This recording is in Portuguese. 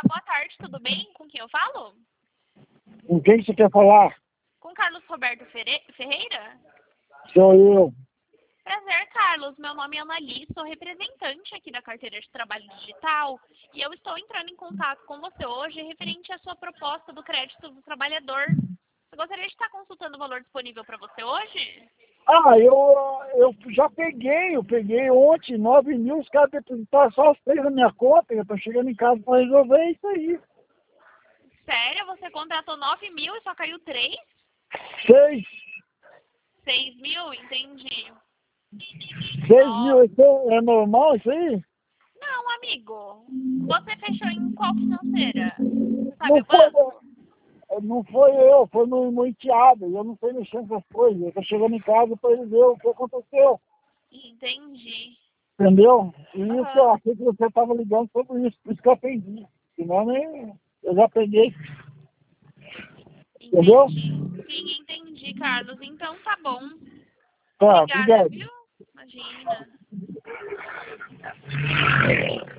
boa tarde, tudo bem? Com quem eu falo? Com quem você quer falar? Com Carlos Roberto Ferreira? Sou eu. Prazer, Carlos. Meu nome é Anali, sou representante aqui da carteira de trabalho digital e eu estou entrando em contato com você hoje referente à sua proposta do crédito do trabalhador. Você gostaria de estar consultando o valor disponível para você hoje? Eu peguei ontem 9 mil, os caras depositaram só os 3 na minha conta, eu tô chegando em casa para resolver isso aí. Sério? Você contratou 9 mil e só caiu 3? 6 6 mil? Entendi. 6 mil, Nossa. isso é normal isso aí? Não, amigo. Você fechou em qual financeira? Você sabe Não o foi, banco? não foi eu, foi no enteado, eu não sei mexer nessas coisas, eu tô chegando em casa para ele ver o que aconteceu, Entendi. entendeu? E isso, eu Aham. achei que você estava ligando sobre isso, por isso que eu atendi, senão eu já peguei, entendeu? Entendi. Sim, entendi, Carlos. Então tá bom. Tá, Obrigada, obrigado. viu? Imagina.